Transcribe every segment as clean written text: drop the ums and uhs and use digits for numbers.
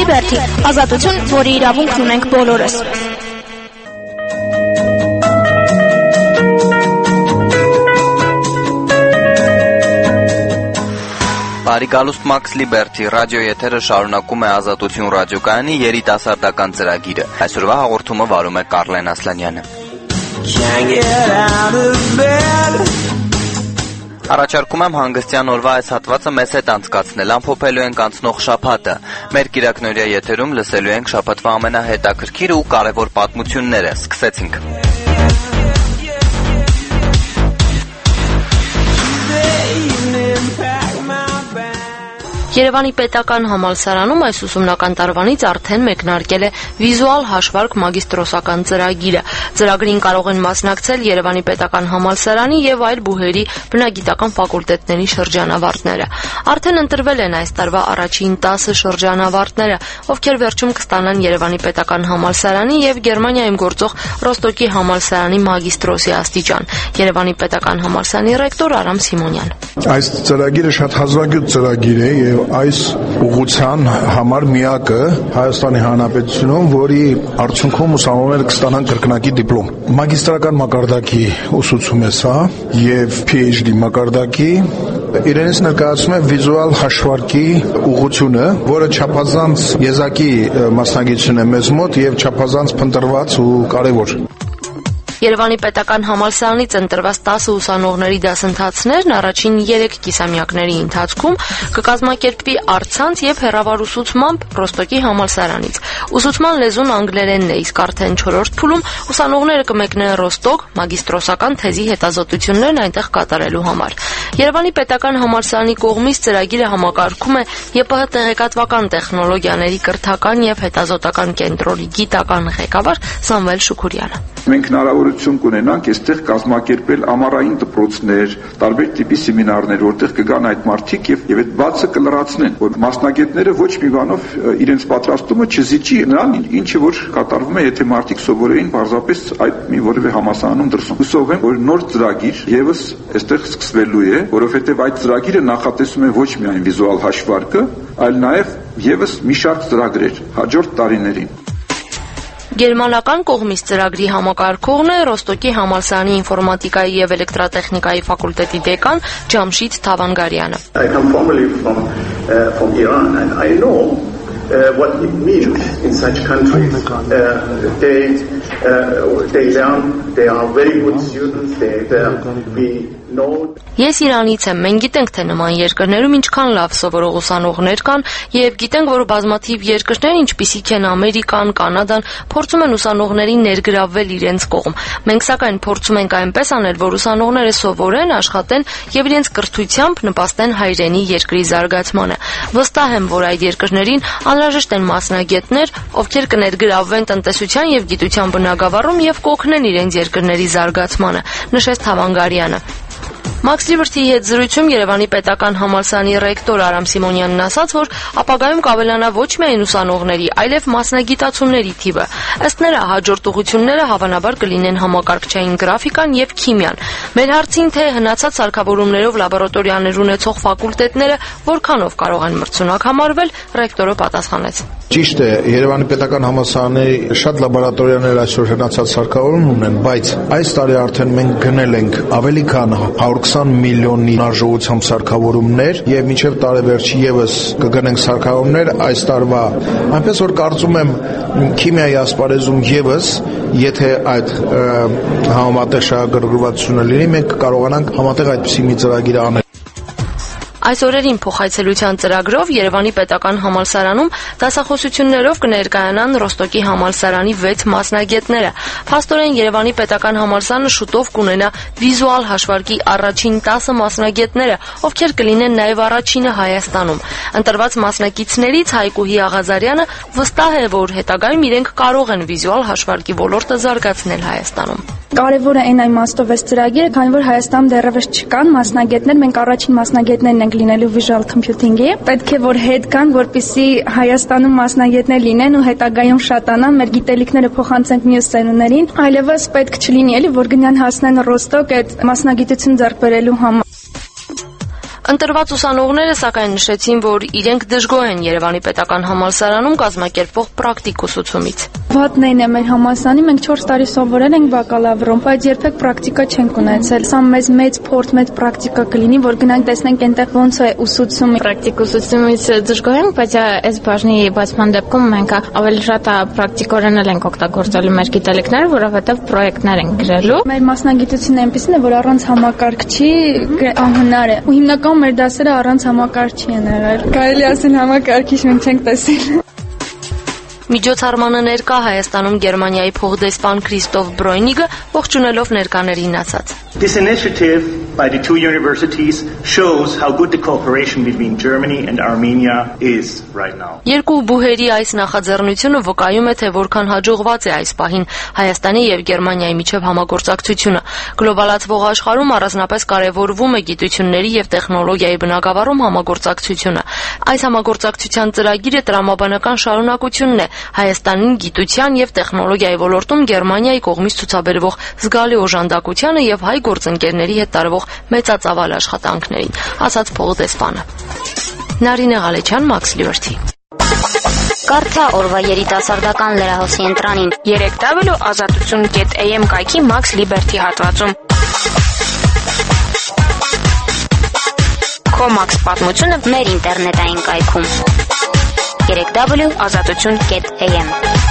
Liberty, ազատություն, որի իրավունքն ունենք բոլորս։ Բարիկալուստ Max Liberty ռադիո եթերը շարունակում է Ազատություն ռադիոկայանի երիտասարդական ծրագիրը։ Այսօրվա հաղորդումը վարում է Կարլեն Ասլանյանը։ Առաջարկում եմ հանգստյան օրվա այս հատվածը մեզ հետ անցկացնել, ամփոփելու ենք անցնող շաբաթը։ Մեր կիրակնօրյա եթերում լսելու ենք շաբաթվա ամենահետաքրքիր ու կարևոր պատմությունները։ Սկսեցինք։ Երևանի պետական համալսարանում այս ուսումնական տարվանից արդեն մեկնարկել է վիզուալ հաշվարկ մագիստրոսական ծրագիրը։ Ծրագրին կարող են մասնակցել Երևանի պետական համալսարանի եւ այլ բուհերի բնագիտական ֆակուլտետների շրջանավարտները։ Արդեն ընտրվել են այս տարվա առաջին 10 շրջանավարտները, ովքեր վերջում կստանան Երևանի պետական համալսարանի եւ Գերմանիայում գործող Ռոստոկի համալսարանի մագիստրոսի աստիճան։ Երևանի պետական համալսարանի ռեկտոր Արամ Սիմոնյան։ Այս ծրագիրը շատ հազվագյուտ ծրագիր է եւ այս ուղղության համար միակը Հայաստանի Հանրապետությունում, որի արդյունքում ուսանողները կստանան կրկնակի դիպլոմ։ Մագիստրական մակարդակի ուսուցում է սա եւ PhD մակարդակի իրենից ներկայացնում է վիզուալ հաշվարկի ուղղությունը, որը չափազանց եզակի մասնագիտություն է մեզ մոտ եւ չափազանց փնտրված ու կարեւոր։ Երևանի պետական համալսարանից ընտրված 10 ուսանողների դասընթացներն առաջին 3 կիսամյակների ընթացքում կկազմակերպվի առցանց եւ հեռավար ուսուցմամբ Ռոստոկի համալսարանից։ Ուսուցման լեզուն անգլերենն է, իսկ արդեն 4-րդ փուլում ուսանողները կմեկնեն Ռոստոկ մագիստրոսական թեզի հետազոտություններն այնտեղ կատարելու համար։ Երևանի պետական համալսարանի կողմից ծրագիրը համակարգում է ԵՊՀ տեղեկատվական տեխնոլոգիաների կրթական եւ հետազոտական կենտրոնի գիտական ղեկավար Սամվել Շուքուրյանը։ Մենք հնարավորություն կունենանք այստեղ կազմակերպել ամառային դպրոցներ, տարբեր տիպի սեմինարներ, որտեղ կգան այդ մարդիկ եւ այդ բացը կլրացնեն, որ մասնագետները ոչ մի բանով իրենց պատրաստումը չզիջի նրան, ինչը որ կատարվում է, եթե մարդիկ սովորեին պարզապես այդ մի որևէ համալսարանում դրսում։ Հուսով եմ, որ նոր ծրագիր եւս այստեղ սկսվելու է, որովհետեւ այդ ծրագիրը նախատեսում է ոչ միայն վիզուալ հաշվարկը, այլ նաեւ եւս մի շարք ծրագրեր հաջորդ տարիներին։ Գերմանական կողմից ծրագրի համակարգողն է Ռոստոկի համալսարանի ինֆորմատիկայի եւ էլեկտրատեխնիկայի ֆակուլտետի դեկան Ջամշիդ Թավանգարյանը։ I come formerly from Iran and I know what it means in such countries. They learn, they are very good students, we know. Ես Իրանից եմ, մենք գիտենք, թե նման երկրներում ինչքան լավ սովորող ուսանողներ կան եւ գիտենք, որ բազմաթիվ երկրներ, ինչպիսիք են Ամերիկան, Կանադան, փորձում են ուսանողներին ներգրավվել իրենց կողմ։ Մենք սակայն փորձում ենք այնպես անել, որ ուսանողները սովորեն, աշխատեն եւ իրենց կրթությամբ նպաստեն հայրենի երկրի զարգացմանը։ Վստահ եմ, որ այդ երկրներին անհրաժեշտ են մասնագետներ, ովքեր կներգրավվեն տնտեսության եւ գիտության բնագավառում եւ կօգնեն իրենց երկրների զարգացմանը, նշեց Թավանգարյանը։ Max Liberty-ի հետ զրույցում Երևանի պետական համալսարանի ռեկտոր Արամ Սիմոնյանն ասաց, որ ապագայում կավելանա ոչ միայն ուսանողների, այլև մասնագիտացումների թիվը։ Ըստ նրա, հաջորդ ուղղությունները հավանաբար կլինեն համակարգչային գրաֆիկան եւ քիմիան։ Մեր հարցին, թե հնացած սարքավորումներով լաբորատորիաներ ունեցող ֆակուլտետները որքանով կարող են մրցունակ համարվել, ռեկտորը պատասխանեց. Ճիշտ է, Երևանի պետական համալսարանի շատ լաբորատորիաներ այսօր հնացած սարքավորում ունեն, բայց այս տարի արդեն մենք գնել ենք ավելի քան 120 միլիոնի արժողությամբ սարքավորումներ եւ մինչեւ տարեվերջի եւս կգնենք սարքավորումներ այս տարվա։ Այնպես որ կարծում եմ քիմիայի ասպարեզում եւս, եթե այդ համատեղ շահագրգռվածությունը լինի, մենք կարողանանք համատեղ այդպիսի մի ծրագիր անել։ Այս օրերին փոխայցելության ծրագրով Երևանի պետական համալսարանում դասախոսություններով կներկայանան Ռոստոկի համալսարանի 6 մասնագետները։ Փաստորեն Երևանի պետական համալսարանը շուտով կունենա վիզուալ հաշվարկի առաջին 10 մասնագետները, ովքեր կլինեն նաև առաջինը Հայաստանում։ Ընտրված մասնակիցներից Հայկուհի Աղազարյանը վստահ է, որ հետագայում իրենք կարող են վիզուալ հաշվարկի ոլորտը զարգացնել Հայաստանում։ Կարևորը այն իմաստով է ծրագիրը, քանի որ Հայաստանում դեռևս չկան մասնագետներ, մենք առաջին մասնագետներն ենք լինելու visual computing-ի։ Պետք է որ հետ կան, որպեսզի Հայաստանում մասնագետներ լինեն ու հետագայում շատանան, մեր գիտելիքները փոխանցենք մյուս ծերուններին, այլևս պետք չլինի էլի, որ գնան հասնեն Ռոստոկ այդ մասնագիտություն ձեռք բերելու համար։ Ընտրված ուսանողները սակայն նշեցին, որ իրենք դժգոհ են Երևանի պետական համալսարանում կազմակերպվող պրակտիկ ուսուցումից։ Վատն է մեր համալսարանի, մենք 4 տարի սովորել ենք բակալավրում, բայց երբեք պրակտիկա չենք ունեցել։ Սա մեծ փորձ, մեծ պրակտիկա կլինի, որ գնանք տեսնենք այնտեղ ոնց է ուսուցումը։ Պրակտիկ ուսուցումից դժգոհ ենք, բայց այս բաժնի բացման դեպքում մենք ավելի շատ պրակտիկորեն ենք օգտագործելու մեր գիտելիքները, որովհետև պրոյեկտներ ենք գրելու։ Մեր մասնագիտությունը այնպեսին է, որ առանց համակարգչի անհնար է։ Ու հիմնական մեր դասերը առանց համակարգչի են եղել։ Կարելի ասել համակարգիչ մենք չենք տեսել։ Միջոցառմանը ներկա Հայաստանում Գերմանիայի փոխդեսպան Քրիստոֆ Բրոյնիգը ողջունելով ներկաներին ասաց. This initiative by the two universities shows how good the cooperation between Germany and Armenia is right now. Երկու բուհերի այս նախաձեռնությունը վկայում է, թե որքան հաջողված է այս պահին Հայաստանի եւ Գերմանիայի միջև համագործակցությունը։ Գլոբալացվող աշխարհում առանձնապես կարևորվում է գիտությունների եւ տեխնոլոգիայի բնագավառում համագործակցությունը։ Այս համագործակցության ծրագիրը տրամաբանական շարունակությունն է Հայաստանին գիտության եւ տեխնոլոգիայի ոլորտում Գերմանիայի կողմից ցուցաբերվող զգալի օժանդակությանը եւ հայ գործընկերների հետ տարվող մեծածավալ աշխատանքներին, ասաց փոխդեսպանը։ Նարինե Ղալեչյան, Max Liberty։ Կարդա օրվա երիտասարդական լրահոսի ընտրանին 3w.azatutun.am կայքի Max Liberty հատվածում։ Քո Max պատմությունը մեր ինտերնետային կայքում 3w.azatutun.am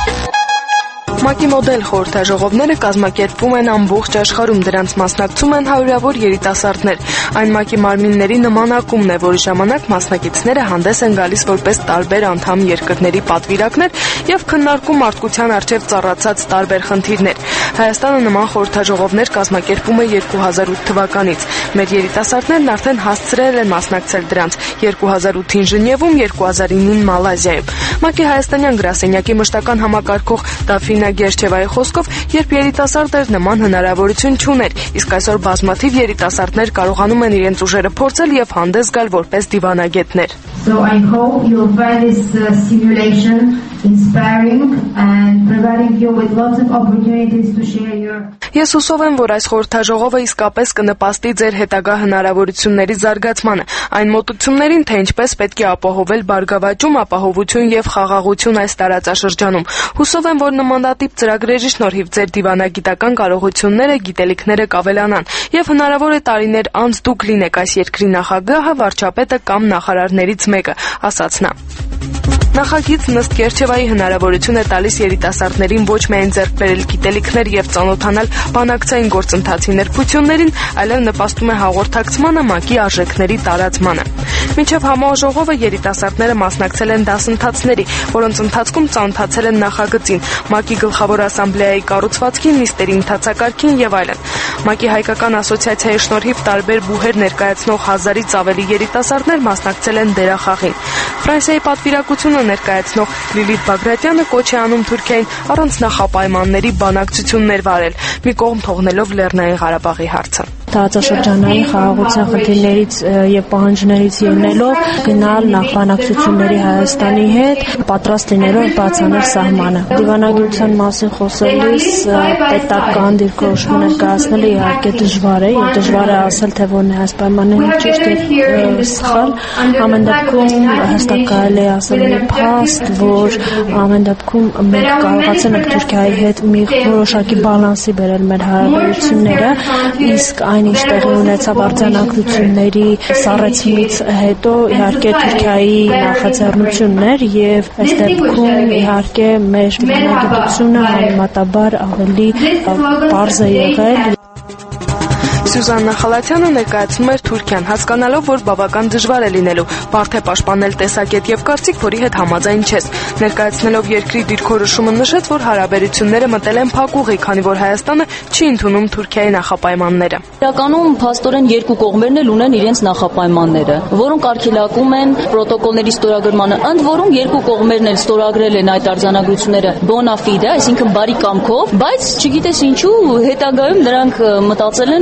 ՄԱԿ-ի մոդել խորհրդաժողովները կազմակերպվում են ամբողջ աշխարհում, դրանց մասնակցում են հարյուրավոր երիտասարդներ։ Այն ՄԱԿ-ի մարմինների նմանակումն է, որի ժամանակ մասնակիցները հանդես են գալիս որպես տարբեր անդամ երկրների պատվիրակներ եւ քննարկում մարդկության առջեւ ծառացած տարբեր խնդիրներ։ Հայաստանը նման խորհրդաժողովներ կազմակերպում է 2008 թվականից։ Մեր երիտասարդներն արդեն հասցրել են մասնակցել դրանց 2008-ին Ժնևում, 2009-ին Մալազիայում։ ՄԱԿ-ի հայաստանյան գրասենյակի մշտական համակարգող Դաֆինա Գերչևայի խոսքով, երբ երիտասարդը նման հնարավորություն չուներ, իսկ այսօր բազմաթիվ երիտասարդներ կարողանում են իրենց ուժերը փորձել եւ հանդես գալ որպես դիվանագետներ։ So I hope you'll find this simulation inspiring and providing you with lots of opportunities to share your. Ես հուսով եմ, որ այս խորհրդաժողովը իսկապես կնպաստի ձեր հետագա հնարավորությունների զարգացմանը, այն մոտություններին, թե ինչպես պետք է ապահովել բարգավաճում, ապահովություն եւ խաղաղություն այս տարածաշրջանում։ Հուսով եմ, որ նմանատիպ ծրագրերի շնորհիվ ձեր դիվանագիտական կարողությունները, գիտելիքները կավելանան եւ հնարավոր է տարիներ անց դուք լինեք այս երկրի նախագահը, վարչապետը կամ նախարարներից մեկը, ասաց նա։ Նախագիծն ըստ Գերչևայի հնարավորություն է տալիս երիտասարդներին ոչ միայն ձեռք բերել գիտելիքներ եւ ծանոթանալ բանակցային գործընթացի նրբություններին, այլև նպաստում է հաղորդակցմանը, ՄԱԿ-ի արժեքների տարածմանը։ Մինչև համաժողովը երիտասարդները մասնակցել են դասընթացների, որոնց ընթացքում ծանոթացել են նախագծին, ՄԱԿ-ի գլխավոր ասամբլեայի կառուցվածքին, նիստերի ընթացակարգին եւ այլն։ ՄԱԿ-ի հայկական ասոցիացիայի շնորհիվ տարբեր բուհեր ներկայացնող 1000-ից ավելի երիտասարդներ մասնակցել են դերախաղին։ Ֆրանսիայի պատվիրակությունը ներկայացնող Լիլիթ Բագրատյանը կոչ է անում Թուրքիային առանց նախապայմանների բանակցություններ վարել, մի կողմ թողնելով Լեռնային Ղարաբաղի հարցը։ Տարածաշրջանային խաղաղության խնդիրներից եւ պահանջներից ելնելով գնալ նախբանակցությունների Հայաստանի հետ, պատրաստ լինելով բացանել սահմանը։ Դիվանագիտության մասին խոսելիս պետական դիրքորոշում ներկայացնելը իհարկե դժվար է, եւ դժվար է ասել, թե որն է այս պայմանները ճիշտ եւ սխալ։ Ամեն դեպքում հստակ կարելի է ասել մի փաստ, որ ամեն դեպքում մենք կարողացել ենք Թուրքիայի հետ մի որոշակի բալանսի բերել մեր հարաբերությունները, իսկ այն ինչ տեղի ունեցավ արձանագրությունների սառեցումից հետո իհարկե Թուրքիայի նախաձեռնությունն էր եւ այս դեպքում իհարկե մեր բնագիտությունը համեմատաբար ավելի պարզ է եղել։ Սյուզաննա Խալաթյանը ներկայացնում էր Թուրքիան, հասկանալով, որ բավական դժվար է լինելու բարդ է պաշտպանել տեսակետ եւ կարծիք, որի հետ համաձայն չես։ Ներկայացնելով երկրի դիրքորոշումը նշեց, որ հարաբերությունները մտել են փակուղի, քանի որ Հայաստանը չի ընդունում Թուրքիայի նախապայմանները։ Իրականում փաստորեն երկու կողմերն էլ ունեն իրենց նախապայմանները, որոնք արգելակում են պրոտոկոլների ստորագրմանը, ընդ որում երկու կողմերն էլ ստորագրել են այդ արձանագրությունները bona fide, այսինքն բարի կամքով, բայց չգիտես ինչու հետագայում նրանք մտածել են, որ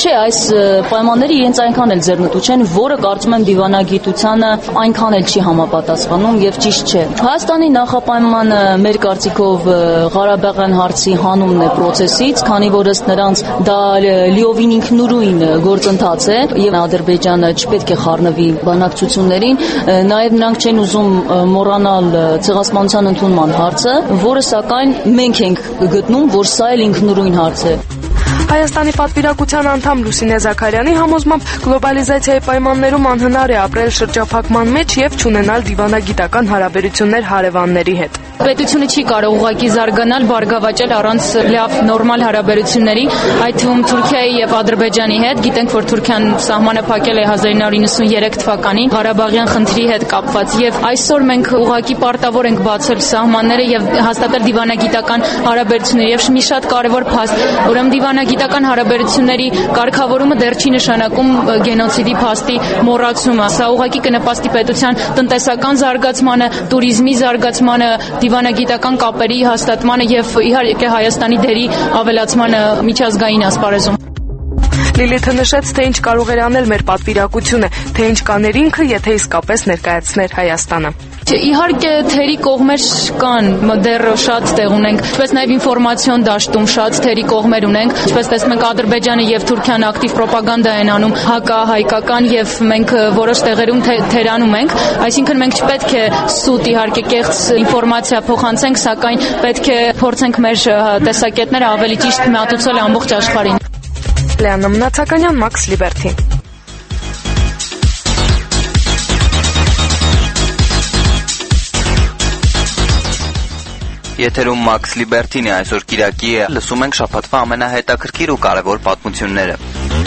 Չէ, այս պայմանները իրենց այնքան էլ ձեռնտու չեն, որը կարծում եմ դիվանագիտությանը այնքան էլ չի համապատասխանում եւ ճիշտ չէ։ Հայաստանի նախապայմանը մեր կարծիքով Ղարաբաղյան հարցի հանումն է process-ից, քանի որ ըստ նրանց դա լիովին ինքնուրույն գործընթաց է եւ Ադրբեջանը չպետք է խառնվի բանակցություններին, նաեւ նրանք չեն ուզում մոռանալ ցեղասպանության ընդունման հարցը, որը սակայն մենք ենք գտնում, որ սա էլ ինքնուրույն հարց է։ Հայաստանի պատվիրակության անդամ Լուսինե Զաքարյանի համոզմամբ գլոբալիզացիայի պայմաններում անհնար է ապրել շրջափակման մեջ եւ չունենալ դիվանագիտական հարաբերություններ հարևանների հետ։ Պետությունը չի կարող ուղղակի զարգանալ, բարգավաճել առանց լավ նորմալ հարաբերությունների, այդ թվում Թուրքիայի եւ Ադրբեջանի հետ։ Գիտենք, որ Թուրքիան սահմանը փակել է 1993 թվականին Ղարաբաղյան խնդրի հետ կապված եւ այսօր մենք ուղղակի պարտավոր ենք բացել սահմանները եւ հաստատել դիվանագիտական հարաբերություններ եւ մի շատ կարեւոր փաստ, ուրեմն դիվանագիտական հարաբերությունների կարգավորումը դեռ չի նշանակում գենոցիդի փաստի մոռացումը։ Սա ուղղակի կնպաստի պետության տնտեսական զարգացմանը, туриզմի զարգացմանը, դիվանագիտական կապերի հաստատմանը եւ իհարկե Հայաստանի դերի ավելացմանը միջազգային ասպարեզում։ Լիլիթը նշեց, թե ինչ կարող էր անել մեր պատվիրակությունը, թե ինչ կաներ ինքը, եթե իսկապես ներկայացներ Հայաստանը։ Իհարկե թերի կողմեր կան, դեռ շատ տեղ ունենք, ինչպես նաև ինֆորմացիոն դաշտում շատ թերի կողմեր ունենք, ինչպես տեսնում ենք Ադրբեջանը եւ Թուրքիան ակտիվ պրոպագանդա են անում հակահայկական եւ մենք որոշ տեղերում թերանում ենք, այսինքն մենք չպետք է սուտ իհարկե կեղծ ինֆորմացիա փոխանցենք, սակայն պետք է փորձենք մեր տեսակետները ավելի ճիշտ մատուցել ամբողջ աշխարհին։ Լեանա Մնացականյան, Max Liberty։ Եթերում Max Liberty-ն է, այսօր Կիրակի է, լսում ենք շաբաթվա ամենահետաքրքիր ու կարևոր պատմությունները։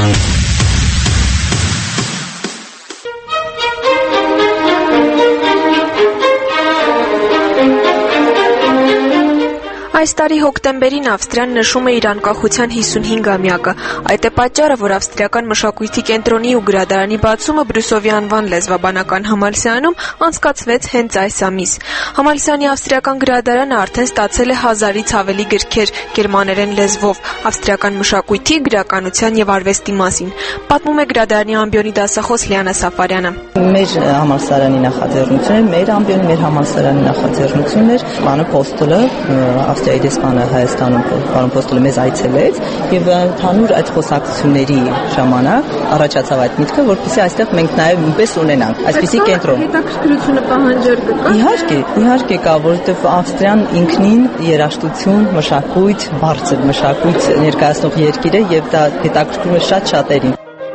Այս տարի հոկտեմբերին Ավստրիան նշում է իր անկախության 55-ամյակը։ Այդ է պատճառը, որ Ավստրիական մշակույթի կենտրոնի ու գրադարանի բացումը Բրյուսովի անվան լեզվաբանական համալսարանում անցկացվեց հենց այս ամիս։ Համալսարանի ավստրիական գրադարանը արդեն ստացել է 1000-ից ավելի գրքեր գերմաներեն լեզվով ավստրիական մշակույթի, գրականության եւ արվեստի մասին։ Պատմում է գրադարանի ամբիոնի դասախոս Լիանա Սաֆարյանը։ Մեր համալսարանի նախաձեռնությունն էր, մեր ամբիոնի, մեր համալսարանի նախաձեռնությունն էր, բանը Պոստոլը Ավստրիայի դեսպանը Հայաստանում պարոն Պոստոլը մեզ այցելեց եւ ընդհանուր այդ խոսակցությունների ժամանակ առաջացավ այդ միտքը, որպեսզի այստեղ մենք նաեւ նույնպես ունենանք այսպիսի կենտրոն։ Հետաքրքրությունը պահանջեր կա։ Իհարկե կա, որովհետեւ Ավստրիան ինքնին երաժշտություն, մշակույթ, բարձր մշակույթ ներկայացնող երկիր է եւ դա հետաքրքրում է շատ շատերին։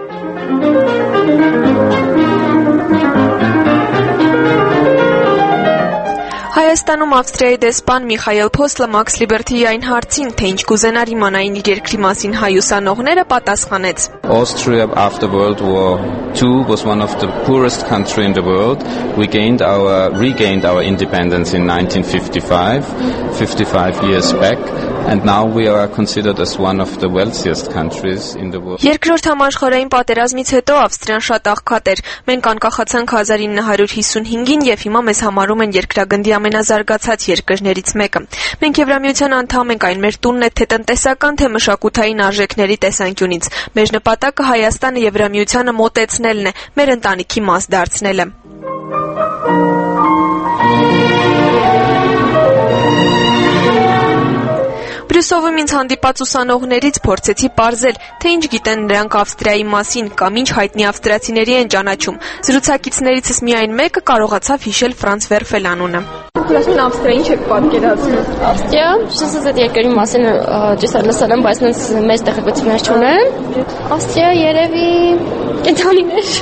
Հայաստանում Ավստրիայի դեսպան Միխայել Փոսլը Max Liberty-ի այն հարցին, թե ինչ կուզենար իմանային իր երկրի մասին հայ ուսանողները, պատասխանեց. Austria after World War II was one of the poorest countries in the world. We regained our independence in 1955, 55 years back, and now we are considered as one of the wealthiest countries in the world. Երկրորդ համաշխարհային պատերազմից հետո Ավստրիան շատ աղքատ էր։ Մենք անկախացանք 1955-ին եւ հիմա մեզ համարում են երկրագնդի ամենազարգացած երկրներից մեկը։ Մենք Եվրամիության անդամ ենք, այն մեր տունն է թե տնտեսական, թե մշակութային արժեքների տեսանկյունից։ Մեր նպատակը Հայաստանը Եվրամիությանը մոտեցնելն է, մեր ընտանիքի մաս դարձնելը։ Բրյուսովում ինձ հանդիպած ուսանողներից փորձեցի պարզել, թե ինչ գիտեն նրանք Ավստրիայի մասին կամ ինչ հայտնի ավստրիացիների են ճանաչում։ Զրուցակիցներիցս միայն մեկը կարողացավ հիշել Ֆրանց Վերֆել անունը։ Դուք Ավստրիա ինչ եք պատկերացնում։ Ավստրիա, շուտ այդ երկրի մասին ճիշտ լսել եմ, բայց մեծ տեղեկություններ չունեմ։ Ավստրիա երևի կենտրոնիներ։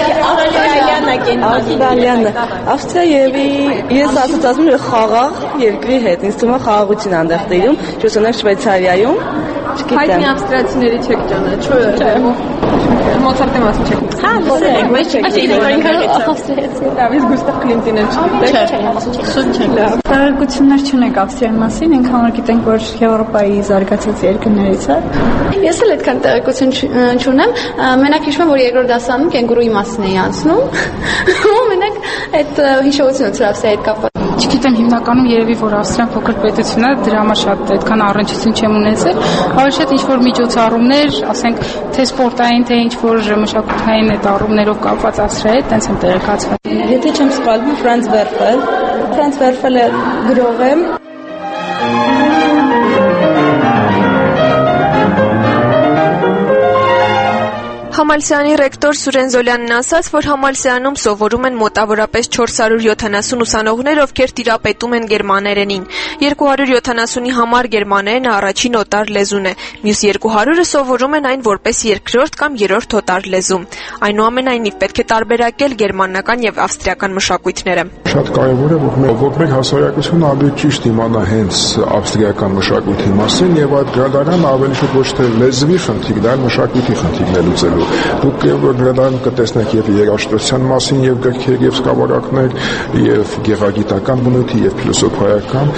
Ավստրիա երևի ես ասացածում եմ խաղաղ երկրի հետ, ինձ թվում է խաղաղություն այնտեղ տիրում, չուսանակ Շվեյցարիայում, չգիտեմ։ Հայտնի ավստրիացիների չեք ճանաչում։ Մոցարտի մասին չեք։ Հա, լսել մեջ չեք։ Դավիթ Գուստավ Կլինտինը չգիտեք։ Տեղեկություններ չունենք Ավստրիայի մասին, ինքան գիտենք, որ Եվրոպայի զարգացած երկրներից է։ Ես էլ այդքան տեղեկություն չունեմ, մենակ հիշում եմ, որ երկրորդ դասանում կենգուրուի մասին էի անցնում։ Ու մենակ այդ հիշողությունը ծրավսի հետ կապված։ Չգիտեմ, հիմնականում երևի որ Ավստրիան փոքր պետություն է, դրա համար շատ այդքան առնչություն չեմ ունեցել, ավելի շատ ինչ-որ միջոցառումներ, ասենք, թե սպորտային, թե ինչ-որ մշակութային այդ առումներով կապված Ավստրիայի հետ, տենց եմ տեղեկացվել։ Եթե չեմ սխալվում, Ֆրանց Վերֆելը գրող է։ Համալսարանի ռեկտոր Սուրեն Զոլյանն ասաց, որ համալսարանում սովորում են մոտավորապես 470 ուսանողներ, ովքեր տիրապետում են գերմաներենին։ 270-ի համար գերմաներենը առաջին օտար լեզուն է, մյուս 200-ը սովորում են այն որպես երկրորդ կամ երրորդ օտար լեզու։ Այնուամենայնիվ պետք է տարբերակել գերմանական եւ ավստրիական մշակույթները։ Շատ կարևոր է, որ մեր հասարակությունը ավելի ճիշտ իմանա հենց ավստրիական մշակույթի մասին եւ այդ գրադարանը ավելի շուտ ոչ թե լեզվի խնդիրն, այլ մշակույթի խնդիրն է լուծելու։ Դուք գրադարանում կտեսնեք եւ երաժշտության մասին եւ գրքեր եւ սկավառակներ եւ գեղագիտական բնույթի եւ ֆիլոսոֆիական։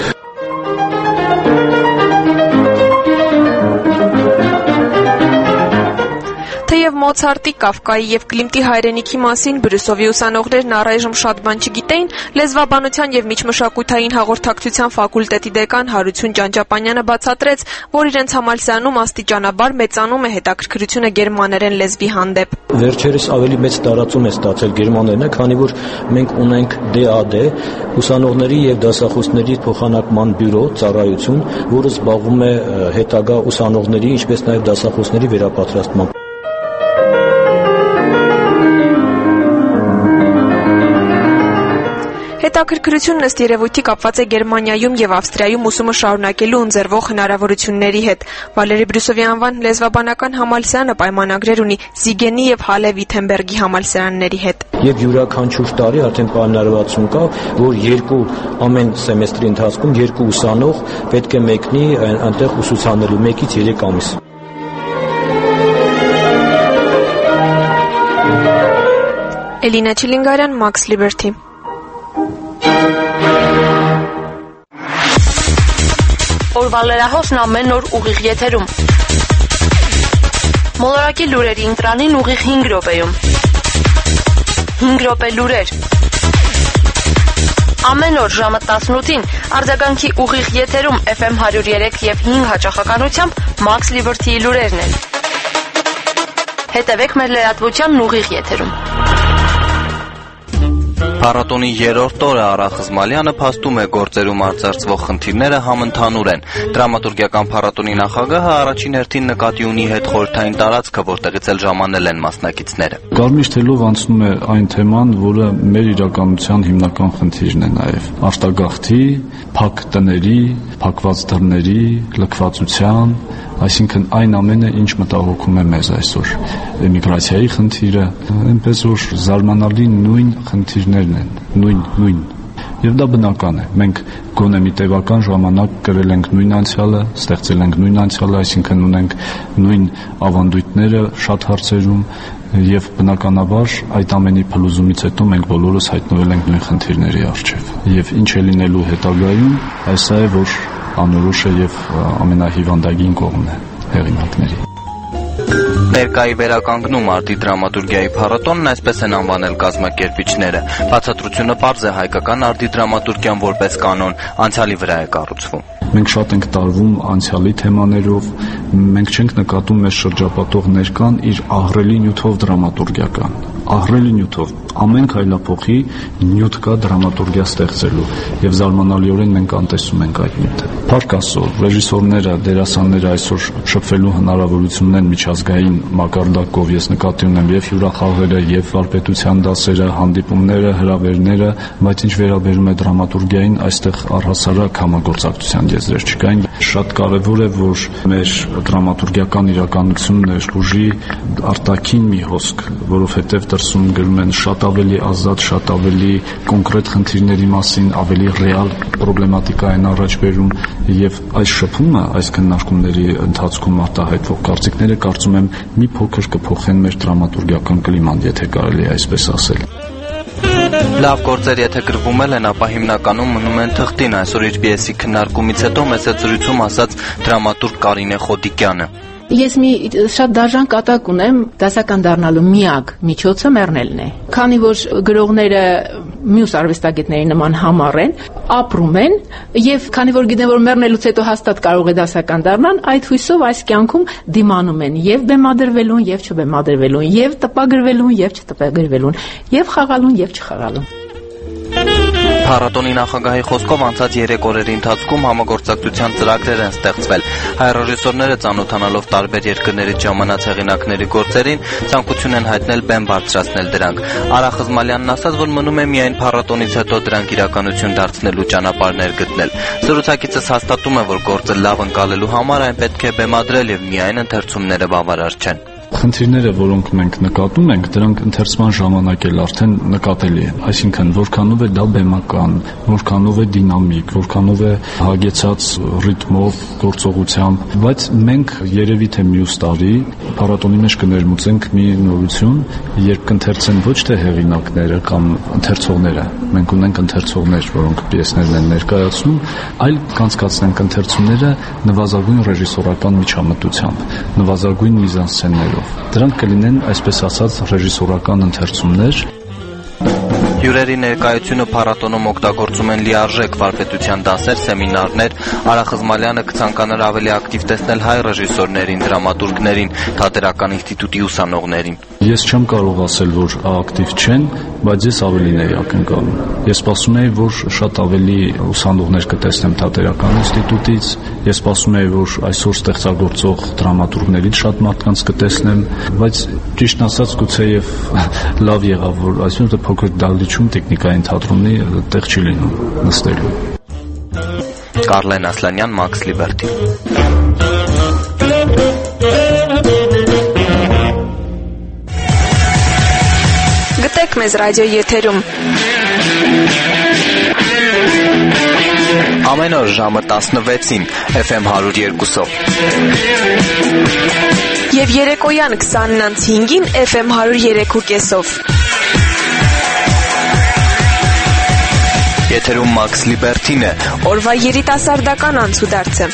Թեև Մոցարտի, Կաֆկայի եւ Կլիմտի հայրենիքի մասին Բրյուսովի ուսանողներն առայժմ շատ բան չգիտեին, լեզվաբանության եւ միջմշակութային հաղորդակցության ֆակուլտետի դեկան Հարություն Ջանջապանյանը բացատրեց, որ իրենց համալսարանում աստիճանաբար մեծանում է հետաքրքրությունը գերմաներեն լեզվի հանդեպ։ Վերջերս ավելի մեծ տարածում է ստացել գերմաներենը, քանի որ մենք ունենք DAD, ուսանողների եւ դասախոսների փոխանակման բյուրո ծառայություն, որը զբաղվում է հետագա ուսանողների, ինչպես նաեւ դասախոսների վերապատրաստմամբ։ Հետաքրքրությունն ըստ երևույթի կապված է Գերմանիայում եւ Ավստրիայում ուսումը շարունակելու ընձեռվող հնարավորությունների հետ։ Վալերի Բրյուսովի անվան լեզվաբանական համալսարանը պայմանագրեր ունի Զիգենի եւ Հալե Վիթենբերգի համալսարանների հետ։ Եվ յուրաքանչյուր տարի արդեն պայմանավորվածություն կա, որ ամեն սեմեստրի ընթացքում 2 ուսանող պետք է մեկնի այնտեղ ուսուցանելու 1-ից 3 ամիս։ Էլինա Չիլինգարյան, Max Liberty։ Օրվա լրահոսն ամեն օր ուղիղ եթերում։ Մոլորակի լուրերի ընտրանին ուղիղ 5 րոպեում։ 5 րոպե լուրեր։ Ամեն օր ժամը 18-ին արձագանքի ուղիղ եթերում FM 103 եւ 5 հաճախականությամբ Max Liberty-ի լուրերն են։ Հետևեք մեր լրատվությանն ուղիղ եթերում։ Փառատոնի 3-րդ օրը Արա Խզմալյանը փաստում է գործերում արձարծվող խնդիրները համընդհանուր են։ Դրամատուրգիական փառատոնի նախագահը առաջին հերթին նկատի ունի հետխորհրդային տարածքը, որտեղից էլ ժամանել են մասնակիցները։ Կարմիր թելով անցնում է այն թեման, որը մեր իրականության հիմնական խնդիրն է նաև։ Արտագաղթի, փակ տների, փակված դռների, լքվածության, այսինքն այն ամենը, ինչ մտահոգում է մեզ այսօր։ Էմիգրացիայի խնդիրը, այնպես որ զարմանալի նույն խնդիրներն են, նույն։ Եվ դա բնական է։ Մենք գոնե մի տևական ժամանակ կրել ենք նույն անցյալը, ստեղծել ենք նույն անցյալը, այսինքն ունենք նույն ավանդույթները շատ հարցերում եւ բնականաբար այդ ամենի փլուզումից հետո մենք բոլորս հայտնվել ենք նույն խնդիրների առջեւ։ Եվ ինչ է լինելու հետագայում, այսա է, որ անորոշ է եւ ամենահիվանդագին կողմն է հեղինակների։ Ներկայի վերականգնում արդի դրամատուրգիայի փառատոնն այսպես են անվանել կազմակերպիչները։ Բացատրությունը պարզ է, հայկական արդի դրամատուրգիան որպես կանոն անցյալի վրա է կառուցվում։ Մենք շատ ենք տարվում անցյալի թեմաներով, մենք չենք նկատում մեր շրջապատող ներկան իր ահռելի նյութով դրամատուրգիական։ Ահռելի նյութով ամեն քայլափոխի նյութ կա դրամատուրգիա ստեղծելու եւ զարմանալիորեն մենք անտեսում ենք այդ նյութը։ Փառք Աստծո, ռեժիսորները, դերասանները այսօր շփվելու հնարավորություն ունեն միջազգային մակարդակով, ես նկատի ունեմ եւ հյուրախաղերը, եւ վարպետության դասերը, հանդիպումները, հրավերները, բայց ինչ վերաբերում է դրամատուրգիային, այստեղ առհասարակ համագործակցության եզրեր չկային։ Շատ կարեւոր է, որ մեր դրամատուրգիական իրականությունն ուժի արտաքին մի հոսք, որովհետեւ դրսում գրում են շատ ավելի ազատ, շատ ավելի կոնկրետ խնդիրների մասին, ավելի ռեալ պրոբլեմատիկա են առաջ բերում եւ այս շփումը, այս քննարկումների ընթացքում արտահայտվող կարծիքները կարծում եմ մի փոքր կփոխեն մեր դրամատուրգիական կլիման, եթե կարելի է այսպես ասել։ Լավ գործեր եթե գրվում են, ապա հիմնականում մնում են թղթին։ Այսօր իր պիեսի քննարկումից հետո մեծ զրույցում ասաց դրամատուրգ Կարինե Խոդիկյանը։ Ես մի շատ դաժան կատակ ունեմ, դասական դառնալու միակ միջոցը մեռնելն է։ քանի որ գրողները մյուս արվեստագետների նման համառ են, ապրում են եւ քանի որ գիտեն որ մեռնելուց հետո հաստատ կարող է դասական դառնան, այդ հույսով այս կյանքում դիմանում են եւ բեմադրվելուն եւ չբեմադրվելուն, եւ տպագրվելուն եւ չտպագրվելուն, եւ խաղալուն եւ չխաղալուն։ Փառատոնի նախագահի խոսքով անցած 3 օրերի ընթացքում համագործակցության ծրագրեր են ստեղծվել։ Հայ ռեժիսորները ծանոթանալով տարբեր երկրներից ժամանած հեղինակների գործերին ցանկություն են հայտնել բեմ բարձրացնել դրանք։ Արա Խզմալյանն ասաց, որ մնում է միայն փառատոնից հետո դրանք իրականություն դարձնելու ճանապարհներ գտնել։ Զրուցակիցս հաստատում է, որ գործը լավ ընկալելու համար այն պետք է բեմադրել եւ միայն ընթերցումները բավարար չեն։ Խնդիրները, որոնք մենք նկատում ենք, դրանք ընթերցման ժամանակ էլ արդեն նկատելի են, այսինքն որքանով է դա բեմական, որքանով է դինամիկ, որքանով է հագեցած ռիթմով, գործողությամբ, բայց մենք երևի թե մյուս տարի փառատոնի մեջ կներմուծենք մի նորություն, երբ կընթերցեն ոչ թե հեղինակները կամ ընթերցողները, մենք ունենք ընթերցողներ, որոնք պիեսներն են ներկայացնում, այլ կանցկացնենք ընթերցումները նվազագույն ռեժիսորական միջամտությամբ, նվազագույն միզանսցեններով։ Դրանք կլինեն, այսպես ասած, ռեժիսորական ընթերցումներ։ Հյուրերի ներկայությունը փառատոնում օգտագործում են լիարժեք վարպետության դասեր, սեմինարներ։ Արա Խզմալյանը կցանկանար ավելի ակտիվ տեսնել հայ ռեժիսորներին, դրամատուրգներին, թատերական ինստիտուտի ուսանողներին։ Ես չեմ կարող ասել, որ ակտիվ չեն, բայց ես ավելին էի ակնկալում։ Ես սպասում էի, որ շատ ավելի ուսանողներ կտեսնեմ թատերական ինստիտուտից, ես սպասում էի, որ այսօր ստեղծագործող դրամատուրգներից շատ մարդկանց կտեսնեմ, բայց ճիշտն ասած գուցեև լավ եղավ, որ այսօր փոքր դահլիճում տեխնիկային թատրոնի տեղ չի լինում նստելու։ Կարլեն Ասլանյան, Max Liberty։ Գտեք մեզ ռադիո եթերում։ Ամեն օր ժամը 16-ին FM 102-ով։ Եվ երեկոյան 20:05-ին FM 103.5-ով։ Եթերում Max Liberty-ն է։ Օրվա երիտասարդական անցուդարձը։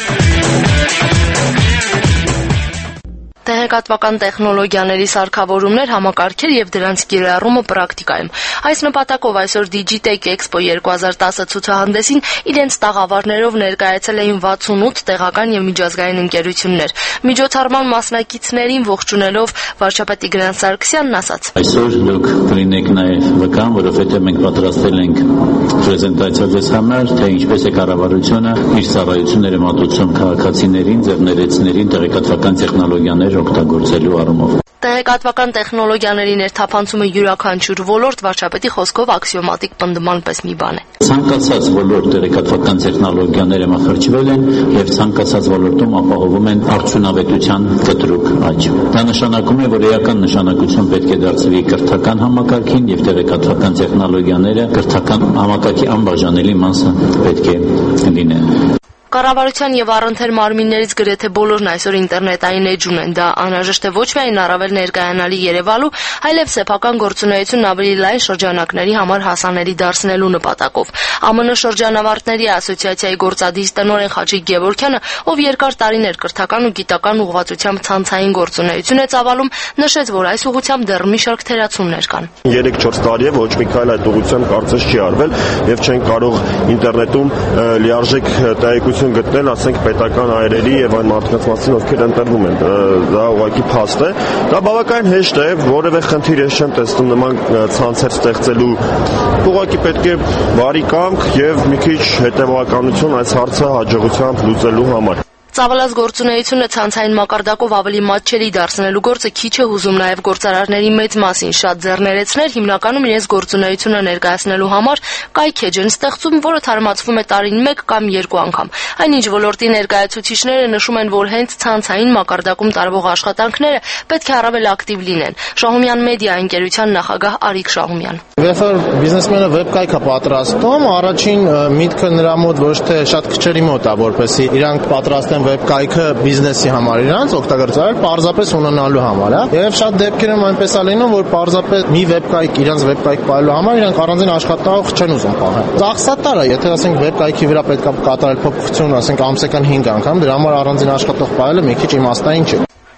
Տեղեկատվական տեխնոլոգիաների սարքավորումներ, համակարգեր եւ դրանց կիրառումը պրակտիկայում։ Այս նպատակով այսօր Digitech Expo 2010 ցուցահանդեսին իրենց տաղավարներով ներկայացել էին 68 տեղական եւ միջազգային ընկերություններ։ Միջոցառման մասնակիցներին ողջունելով վարչապետ Տիգրան Սարգսյանն ասաց. Այսօր դուք կլինեք նաեւ վկան, որովհետեւ մենք պատրաստել ենք պրեզենտացիա ձեզ համար, թե ինչպես է կառավարությունը իր ծառայությունները մատուցում քաղաքացիներին, ձեռներեցներին տեղեկատվական տեխնոլոգիաներ օգտագործելու առումով։ Տեղեկատվական տեխնոլոգիաների ներթափանցումը յուրաքանչյուր ոլորտ վարչապետի խոսքով աքսիոմատիկ պնդման պես մի բան է։ Ցանկացած ոլորտ տեղեկատվական տեխնոլոգիաները մխրճվել են եւ ցանկացած ոլորտում ապահովում են արդյունավետության կտրուկ աճ։ Դա նշանակում է, որ էական նշանակություն պետք է դարձվի կրթական համակարգին եւ տեղեկատվական տեխնոլոգիաները կրթական համակարգի անբաժանելի մասը պետք է լինեն։ Կառավարության եւ առընթեր մարմիններից գրեթե բոլորն այսօր ինտերնետային էջ ունեն։ Դա անհրաժեշտ է ոչ միայն առավել ներկայանալի Երևալու, այլև սեփական գործունեությունն ավելի լայն շրջանակների համար հասանելի դարձնելու նպատակով։ ԱՄՆ շրջանավարտների ասոցիացիայի գործադիր տնօրեն Խաչիկ Գևորգյանը, ով երկար տարիներ կրթական ու գիտական ուղղվածությամբ ցանցային գործունեություն է ծավալում, նշեց, որ այս ուղղությամբ դեռ մի շարք թերացումներ կան։ 3-4 տարի է ոչ մի քայլ այդ ուղղությամբ կարծես չի արվել եւ չեն կարող ինտերնետում լիարժեք տեղեկություն գտնել, ասենք պետական այրերի եւ այն մարդկանց մասին, ովքեր ընտրվում են։ Դա ուղղակի փաստ է։ Դա բավականին հեշտ է, որևէ խնդիր ես չեմ տեսնում նման ցանցեր ստեղծելու։ Ուղղակի պետք է բարի կամք եւ մի քիչ հետեւականություն այս հարցը հաջողությամբ լուծելու համար։ Ծավալած գործունեությունը ցանցային մակարդակով ավելի մատչելի դարձնելու գործը քիչ է հուզում նաև գործարարների մեծ մասին։ Շատ ձեռներեցներ հիմնականում իրենց գործունեությունը ներկայացնելու համար կայքեջ են ստեղծում, որը թարմացվում է տարին 1 կամ 2 անգամ։ Այնինչ ոլորտի ներկայացուցիչները նշում են, որ հենց ցանցային մակարդակում տարվող աշխատանքները պետք է առավել ակտիվ լինեն։ Շահումյան մեդիա ընկերության նախագահ Արիկ Շահումյան։ Երբ որ բիզնեսմենը վեբկայք է պատրաստում, առաջին միտքը նրա մոտ ոչ թե շատ քչերի մոտ է, որպեսզի իրանք պատրաստեն վեբկայքը բիզնեսի համար իրանց օգտագործել, պարզապես ունենալու համար, եւ շատ դեպքերում այնպես է լինում, որ պարզապես մի վեբկայք իրանց վեբկայք պահելու համար իրանք առանձին աշխատող չեն ուզում պահել։ Ծախսատար է, եթե ասենք վեբկայքի վրա պետք է կատարել փոփոխություն, ասենք ամսական 5 անգամ, դրա համար առանձին աշխատող պահելը մի քիչ իմաստային չէ։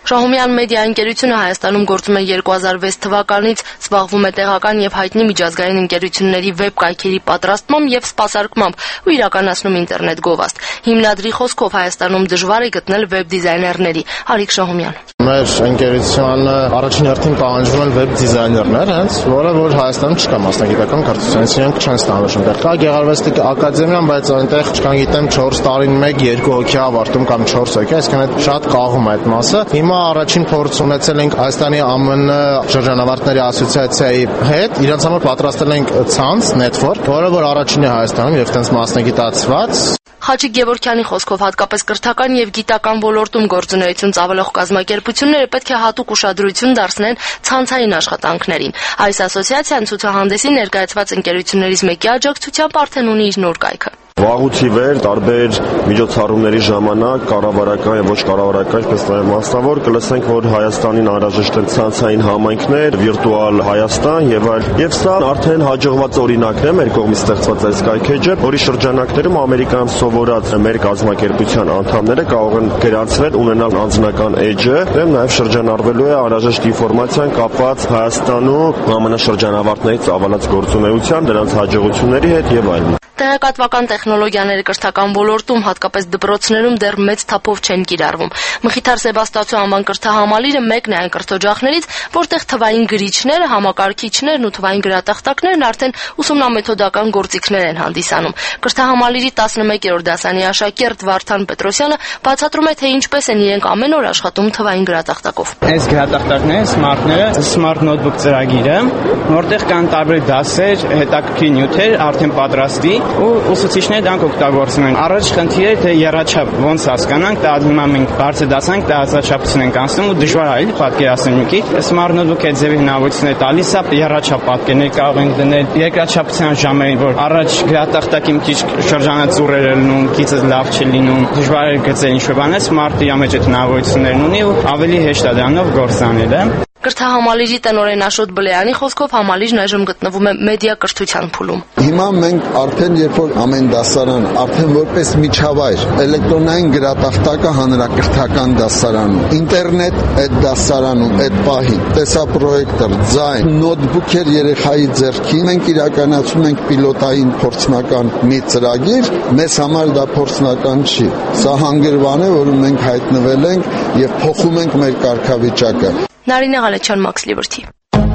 Շահումյան մեդիա ընկերությունը Հայաստանում գործում է 2006 թվականից, զբաղվում է տեղական եւ հայտնի միջազգային ընկերությունների վեբ կայքերի պատրաստմամբ եւ սպասարկմամբ ու իրականացնում ինտերնետ գովազդ։ Հիմնադրի խոսքով Հայաստանում դժվար է գտնել վեբ դիզայներների։ Արիկ Շահումյան։ Մեր ընկերությանը առաջին հերթին պահանջվում են վեբ դիզայներներ, հենց որը որ Հայաստանում չկա մասնագիտական կրթություն, իրենք չեն ստանալու։ Դեռ կա գեղարվեստիկ ակադեմիան, բայց այնտեղ չկան գիտեմ 4 տարին 1-2 հոգի ավարտում կամ 4 հոգի, այսինքն այդ շատ կաղում է այդ մասը։ Հիմա առաջին փորձ ունեցել ենք Հայաստանի ԱՄՆ շրջանավարտների ասոցիացիայի հետ, իրենց համար պատրաստել ենք ցանց, network, որը որ առաջինն է Հայաստանում եւ այդպես մասնագիտացված։ Խաչիկ Գևորգյանի խոսքով հատկապես կրթական եւ գիտական ոլորտում գործունեություն ծավալող կազմակերպությունները պետք է հատուկ ուշադրություն դարձնեն ցանցային աշխատանքներին։ Այս ասոցիացիան ցուցահանդեսին ներկայացված ընկերություններից մեկի աջակցությամբ արդեն ունի իր նոր կայքը։ Վաղուց ի վեր տարբեր միջոցառումների ժամանակ կառավարական եւ ոչ կառավարական, ինչպես նաեւ մասնավոր, կլսենք, որ Հայաստանին անհրաժեշտ են ցանցային համայնքներ, վիրտուալ Հայաստան եւ այլ։ Եվ սա արդեն հաջողված օրինակն է մեր կողմից ստեղծված այս կայքեջը, որի շրջանակներում Ամերիկայում սովորած մեր կազմակերպության անդամները կարող են գրանցվել, ունենալ անձնական էջը, եւ նաեւ շրջանառվելու է անհրաժեշտ ինֆորմացիան կապված Հայաստանում ԱՄՆ շրջանավարտների ծավալած գործունեության, դրանց հաջողությունների հետ եւ այլն։ Տեղեկատվական տեխնոլոգիաների կրթական ոլորտում, հատկապես դպրոցներում դեռ մեծ թափով չեն կիրառվում։ Մխիթար Սեբաստացու անվան կրթահամալիրը մեկն է այն կրթօջախներից, որտեղ թվային գրիչները, համակարգիչներն ու թվային գրատախտակներն արդեն ուսումնամեթոդական գործիքներ են հանդիսանում։ Կրթահամալիրի 11-րդ դասանի աշակերտ Վարդան Պետրոսյանը բացատրում է, թե ինչպես են իրենք ամեն օր աշխատում թվային գրատախտակով։ Այս գրատախտակները, սմարթները, Smart Notebook ծրագիրը, որտեղ կան տարբեր դասեր, հետաքրքիր նյութեր արդեն պատրաստի ու ուսուցիչները դրանք օգտագործում են։ Առաջ խնդիրը թե եռաչափ ոնց հասկանանք, դա հիմա մենք բարձր դասանք, դա հազարչափություն ենք անցնում ու դժվար է էլի պատկերացնել մի քիչ։ Smart Notebook-ը այդ ձևի հնարավորություն է տալիս, եռաչափ պատկերներ կարող ենք դնել երկրաչափության ժամերին, որ առաջ գրատախտակի մի քիչ շրջանաձուռեր լինում, քիչ լավ չի լինում, դժվար է գծել ինչ-որ բաներ, Smart-ը յամեջ այդ հնարավորություններն ունի ու ավելի հեշտ է դրանով գործ անելը։ Կրթահամալիրի տնօրեն Աշոտ Բլեյանի խոսքով համալիրն այժմ գտնվում է մեդիա կրթության փուլում։ Հիմա մենք արդեն երբ որ ամեն դասարան արդեն որպես միջավայր էլեկտրոնային գրատախտակը հանրակրթական դասարանում, ինտերնետ այդ դասարանում, այդ պահին, տեսապրոյեկտոր, ձայն, նոթբուքեր երեխայի ձեռքին, մենք իրականացում ենք պիլոտային փորձնական մի ծրագիր, մեզ համար դա փորձնական չի։ Սա հանգրվան է, որում մենք հայտնվել ենք եւ փոխում ենք մեր կարգավիճակը։ Նարինե Ղալեչյան, Max Liberty։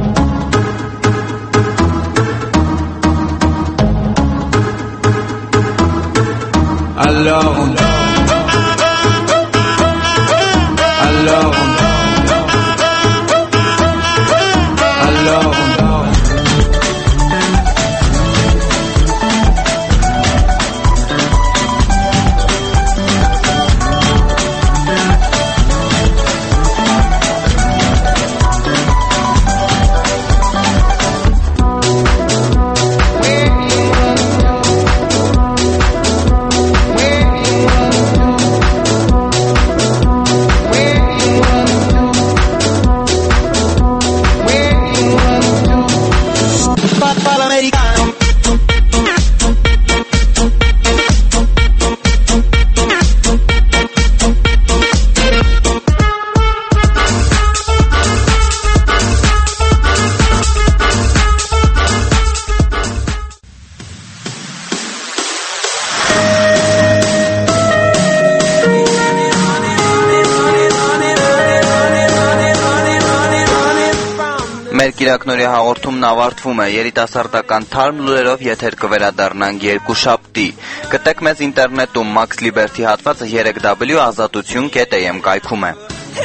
Կիրակնորի հաղորդումն ավարտվում է, երիտասարդական թարմ լուրերով եթեր կվերադառնանք երկուշաբթի։ Գտեք մեզ ինտերնետում Max Liberty հատվածը 3w.azatutun.am կայքում է։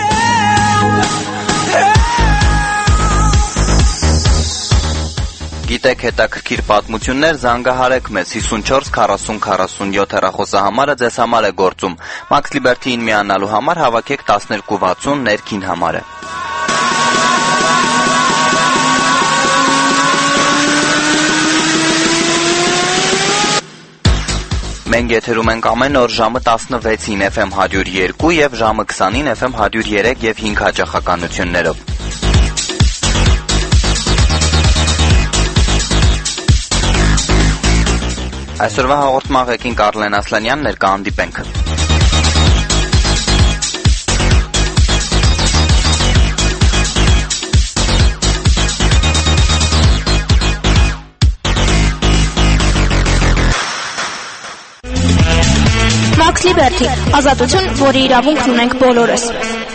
Գիտեք հետաքրքիր պատմություններ, զանգահարեք մեզ 54 40 47 հեռախոսահամարը ձեզ համար է գործում։ Max Liberty-ին միանալու համար հավաքեք 1260 ներքին համարը։ Մենք եթերում ենք ամեն օր ժամը 16-ին FM 102 եւ ժամը 20-ին FM 103 եւ 5 հաճախականություններով։ Այսօրվա հաղորդման ղեկին Կարլեն Ասլանյանն էր, կհանդիպենք։ վերջին, ազատություն, որի իրավունքն ունենք բոլորս։